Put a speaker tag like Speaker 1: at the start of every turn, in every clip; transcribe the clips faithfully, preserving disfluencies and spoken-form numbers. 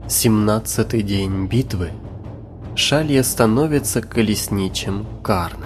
Speaker 1: Семнадцатый день битвы. Шалья становится колесничем Карна.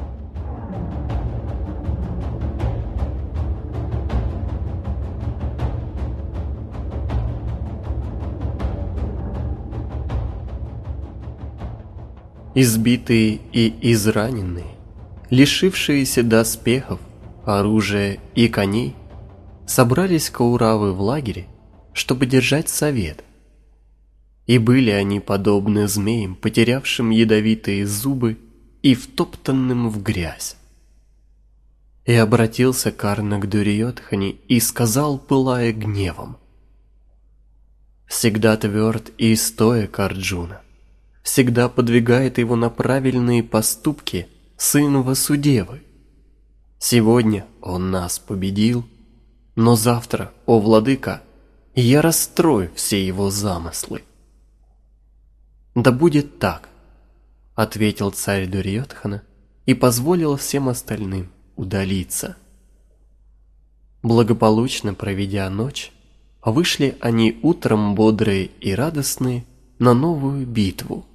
Speaker 1: Избитые и израненные, лишившиеся доспехов, оружия и коней, собрались кауравы в лагере, чтобы держать совет. И были они подобны змеям, потерявшим ядовитые зубы и втоптанным в грязь. И обратился Карна к Дурьёдхане и сказал, пылая гневом: «Всегда тверд и стоек Арджуна, всегда подвигает его на правильные поступки сын Васудевы. Сегодня он нас победил, но завтра, о владыка, я расстрою все его замыслы». «Да будет так», — ответил царь Дурьёдхана и позволил всем остальным удалиться. Благополучно проведя ночь, вышли они утром бодрые и радостные на новую битву.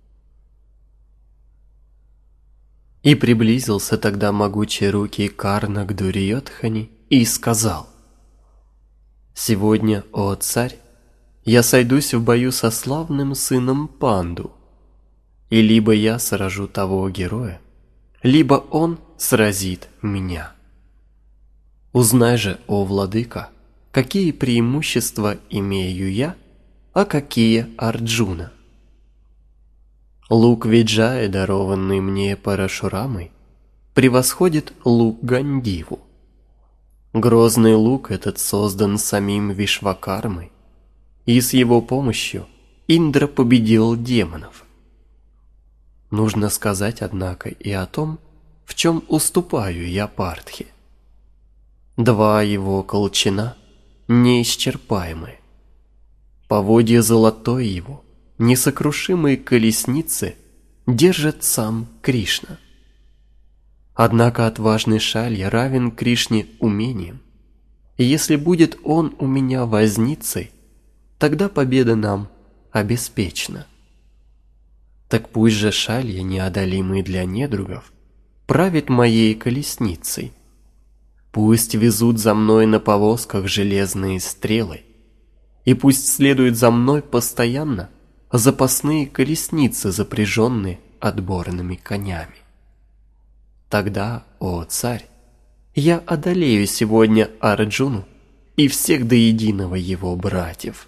Speaker 1: И приблизился тогда могучие руки Карна к Дурьёдхане и сказал: «Сегодня, о царь, я сойдусь в бою со славным сыном Панду, и либо я сражу того героя, либо он сразит меня. Узнай же, о владыка, какие преимущества имею я, а какие Арджуна. Лук Виджая, дарованный мне Парашурамой, превосходит лук Гандиву. Грозный лук этот создан самим Вишвакармой, и с его помощью Индра победил демонов. Нужно сказать, однако, и о том, в чем уступаю я Партхе. Два его колчана неисчерпаемы. Поводья золотой его, несокрушимые колесницы, держит сам Кришна. Однако отважный Шалья равен Кришне умением, и если будет он у меня возницей, тогда победа нам обеспечена. Так пусть же Шалья, неодолимый для недругов, правит моей колесницей. Пусть везут за мной на повозках железные стрелы, и пусть следуют за мной постоянно запасные колесницы, запряженные отборными конями. Тогда, о царь, я одолею сегодня Арджуну и всех до единого его братьев.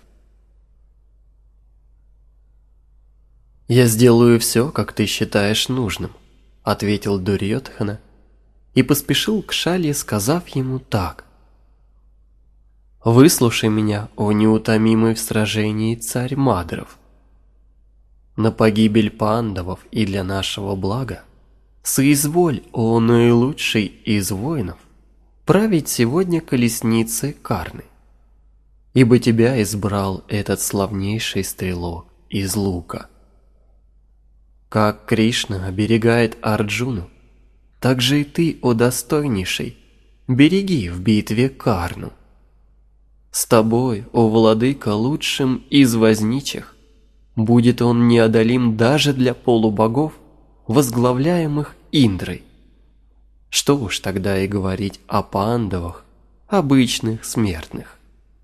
Speaker 1: «Я сделаю все, как ты считаешь нужным», — ответил Дурьёдхана и поспешил к Шалье, сказав ему так: «Выслушай меня, о неутомимый в сражении царь Мадров. На погибель пандавов и для нашего блага соизволь, о наилучший из воинов, править сегодня колесницей Карны, ибо тебя избрал этот славнейший стрелок из лука. Как Кришна оберегает Арджуну, так же и ты, о достойнейший, береги в битве Карну. С тобой, о владыка, лучшим из возничих, будет он неодолим даже для полубогов, возглавляемых Индрой. Что уж тогда и говорить о пандавах, обычных смертных».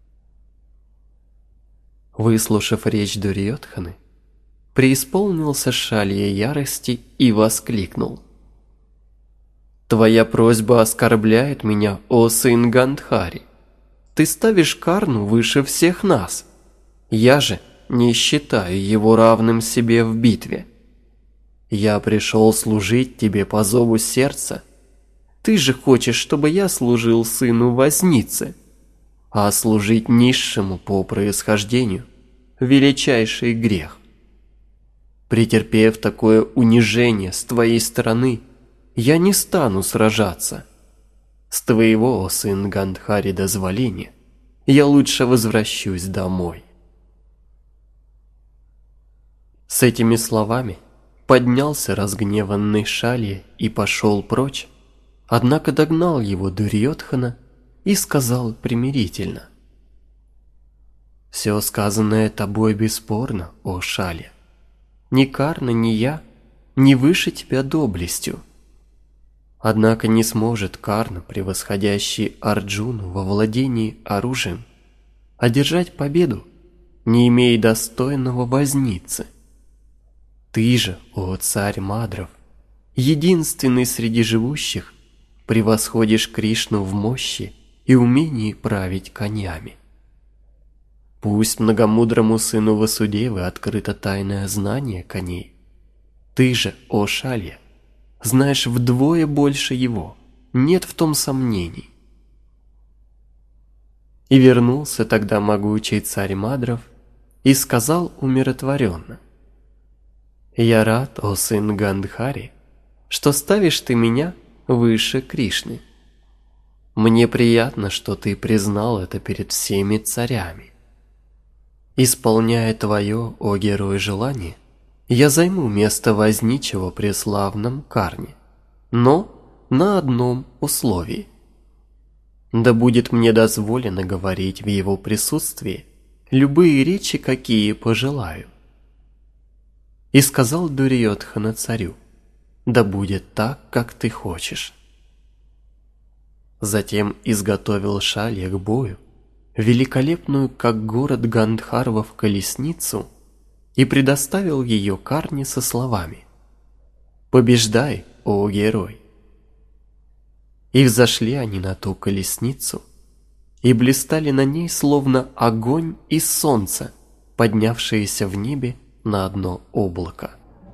Speaker 1: Выслушав речь Дурьёдханы, преисполнился Шалья ярости и воскликнул: «Твоя просьба оскорбляет меня, о сын Гандхари. Ты ставишь Карну выше всех нас. Я же не считаю его равным себе в битве. Я пришел служить тебе по зову сердца. Ты же хочешь, чтобы я служил сыну возницы, а служить низшему по происхождению – величайший грех. Претерпев такое унижение с твоей стороны, я не стану сражаться. С твоего, о сын Гандхари, дозволения я лучше возвращусь домой». С этими словами поднялся разгневанный Шалья и пошел прочь, однако догнал его Дурьёдхана и сказал примирительно: Все сказанное тобой бесспорно, о Шалья. Ни Карна, ни я не выше тебя доблестью. Однако не сможет Карна, превосходящий Арджуну во владении оружием, одержать победу, не имея достойного возницы. Ты же, о царь Мадров, единственный среди живущих, превосходишь Кришну в мощи и умении править конями. Пусть многомудрому сыну Васудевы открыто тайное знание коней. Ты же, о Шалья, знаешь вдвое больше его, нет в том сомнений. И вернулся тогда могучий царь Мадров и сказал умиротворенно: «Я рад, о сын Гандхари, что ставишь ты меня выше Кришны. Мне приятно, что ты признал это перед всеми царями. Исполняя твое, о герой, желание, я займу место возничего при славном Карне, но на одном условии. Да будет мне дозволено говорить в его присутствии любые речи, какие пожелаю». И сказал Дурьёдхана царю: «Да будет так, как ты хочешь». Затем изготовил Шалья к бою великолепную, как город Гандхарвов, колесницу и предоставил ее Карне со словами: «Побеждай, о герой». И взошли они на ту колесницу и блистали на ней, словно огонь и солнце, поднявшиеся в небе на одно облако.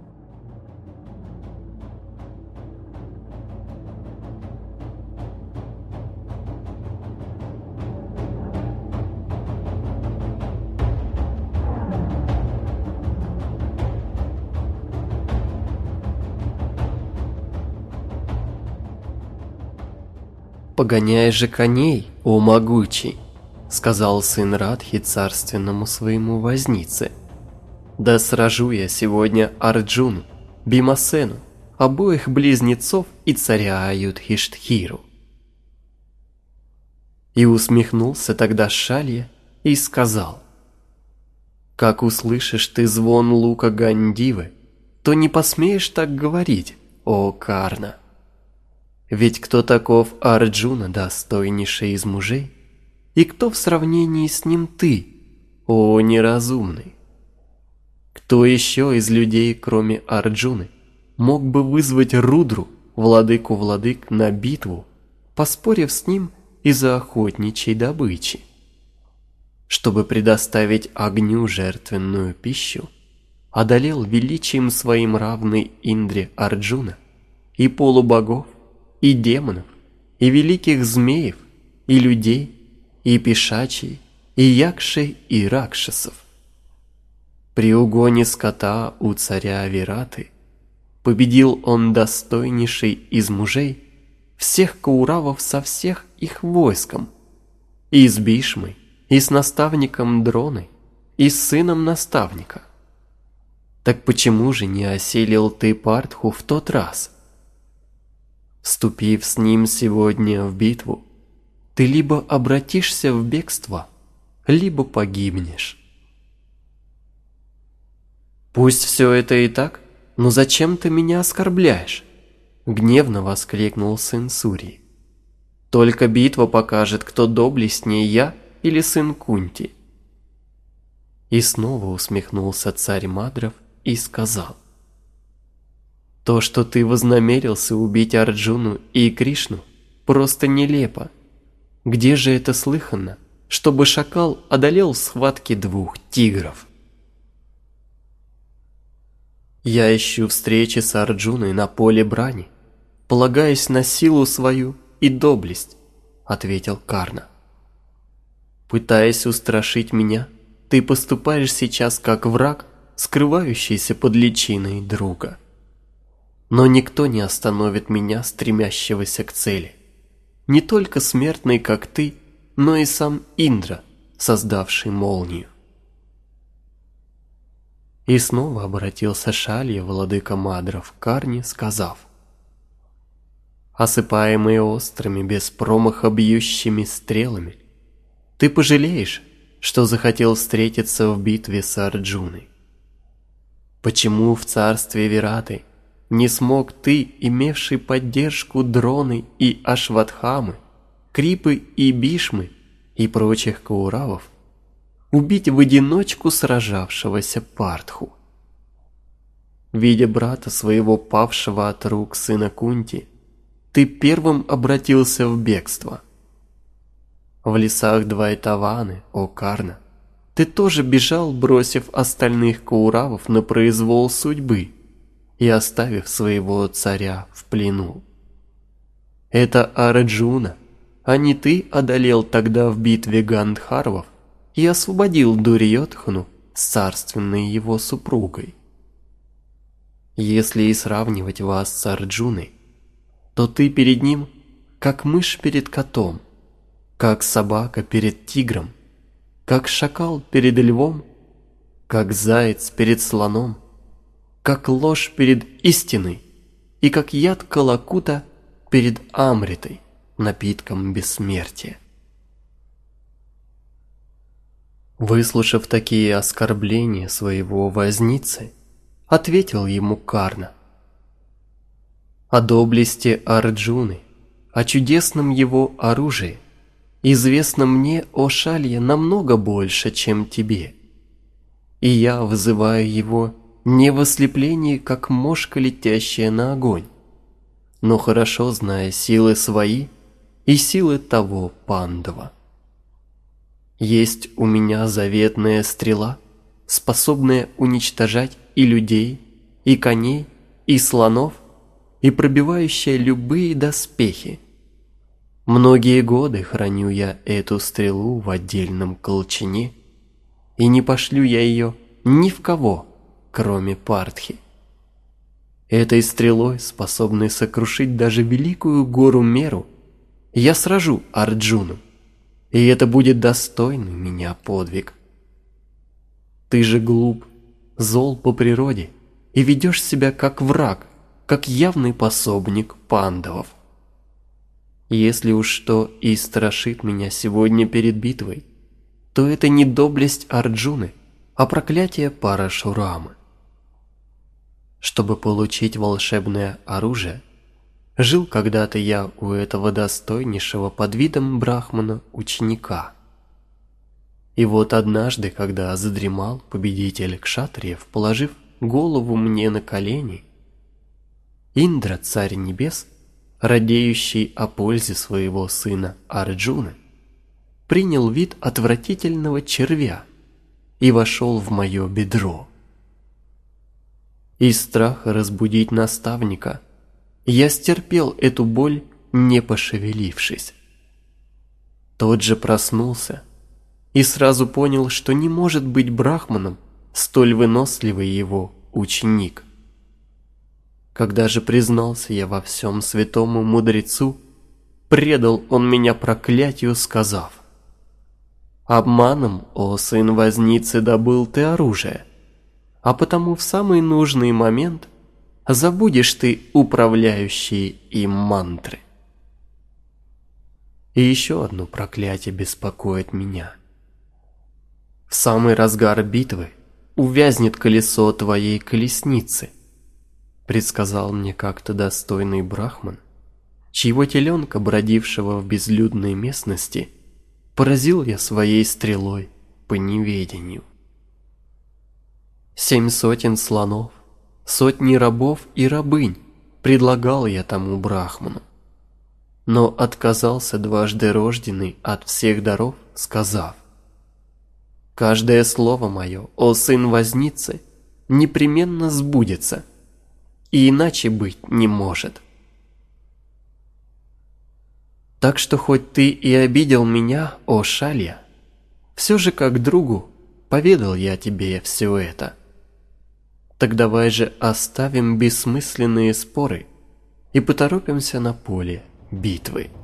Speaker 1: «Погоняй же коней, о могучий», — сказал сын Радхи царственному своему вознице. «Да сражу я сегодня Арджуну, Бимасену, обоих близнецов и царя Аюдхиштхиру». И усмехнулся тогда Шалья и сказал: «Как услышишь ты звон лука Гандивы, то не посмеешь так говорить, о Карна. Ведь кто таков Арджуна, достойнейший из мужей, и кто в сравнении с ним ты, о неразумный? Кто еще из людей, кроме Арджуны, мог бы вызвать Рудру, владыку владык, на битву, поспорив с ним из-за охотничьей добычи? Чтобы предоставить огню жертвенную пищу, одолел величием своим равный Индре Арджуна и полубогов, и демонов, и великих змеев, и людей, и пешачей, и якшей, и ракшасов. При угоне скота у царя Вираты победил он достойнейший из мужей всех кауравов со всех их войском, и с Бишмой, и с наставником Дроной, и с сыном наставника. Так почему же не осилил ты Партху в тот раз? Вступив с ним сегодня в битву, ты либо обратишься в бегство, либо погибнешь». «Пусть все это и так, но зачем ты меня оскорбляешь?» — гневно воскликнул сын Сурии. «Только битва покажет, кто доблестнее, я или сын Кунти». И снова усмехнулся царь Мадров и сказал: «То, что ты вознамерился убить Арджуну и Кришну, просто нелепо. Где же это слыхано, чтобы шакал одолел в схватке двух тигров?» «Я ищу встречи с Арджуной на поле брани, полагаясь на силу свою и доблесть», — ответил Карна. «Пытаясь устрашить меня, ты поступаешь сейчас как враг, скрывающийся под личиной друга. Но никто не остановит меня, стремящегося к цели. Не только смертный, как ты, но и сам Индра, создавший молнию». И снова обратился Шалья, владыка Мадров, к Карне, сказав: «Осыпаемый острыми, без промаха бьющими стрелами, ты пожалеешь, что захотел встретиться в битве с Арджуной? Почему в царстве Вираты не смог ты, имевший поддержку Дроны и Ашватхамы, Крипы и Бишмы и прочих Кауравов, убить в одиночку сражавшегося Партху? Видя брата своего, павшего от рук сына Кунти, ты первым обратился в бегство. В лесах Двайтаваны, о Карна, ты тоже бежал, бросив остальных Кауравов на произвол судьбы и оставив своего царя в плену. Это Арджуна, а не ты, одолел тогда в битве Гандхарвов и освободил Дурьёдхану с царственной его супругой. Если и сравнивать вас с Арджуной, то ты перед ним, как мышь перед котом, как собака перед тигром, как шакал перед львом, как заяц перед слоном, как ложь перед истиной и как яд Калакута перед Амритой, напитком бессмертия. Выслушав такие оскорбления своего возницы, ответил ему Карна: о доблести Арджуны, о чудесном его оружии известно мне, о Шалья, намного больше, чем тебе. И я вызываю его не в ослеплении, как мошка, летящая на огонь, но хорошо зная силы свои и силы того Пандава. Есть у меня заветная стрела, способная уничтожать и людей, и коней, и слонов, и пробивающая любые доспехи. Многие годы храню я эту стрелу в отдельном колчане, и не пошлю я ее ни в кого, кроме Партхи. Этой стрелой, способной сокрушить даже великую гору Меру, я сражу Арджуну, и это будет достойный меня подвиг. Ты же глуп, зол по природе и ведешь себя как враг, как явный пособник пандавов. Если уж что и страшит меня сегодня перед битвой, то это не доблесть Арджуны, а проклятие Парашурамы. Чтобы получить волшебное оружие, жил когда-то я у этого достойнейшего под видом брахмана ученика. И вот однажды, когда задремал победитель кшатриев, положив голову мне на колени, Индра, царь небес, радеющий о пользе своего сына Арджуны, принял вид отвратительного червя и вошел в мое бедро. Из страха разбудить наставника я стерпел эту боль, не пошевелившись. Тот же проснулся и сразу понял, что не может быть брахманом столь выносливый его ученик. Когда же признался я во всем святому мудрецу, предал он меня проклятию, сказав: «Обманом, о сын возницы, добыл ты оружие, а потому в самый нужный момент забудешь ты управляющие им мантры». И еще одно проклятие беспокоит меня. В самый разгар битвы увязнет колесо твоей колесницы, предсказал мне как-то достойный брахман, чьего теленка, бродившего в безлюдной местности, поразил я своей стрелой по неведению. Семь сотен слонов, сотни рабов и рабынь предлагал я тому брахману, но отказался дважды рожденный от всех даров, сказав: «Каждое слово мое, о сын возницы, непременно сбудется, и иначе быть не может. Так что хоть ты и обидел меня, о Шалья, все же как другу поведал я тебе все это. Так давай же оставим бессмысленные споры и поторопимся на поле битвы».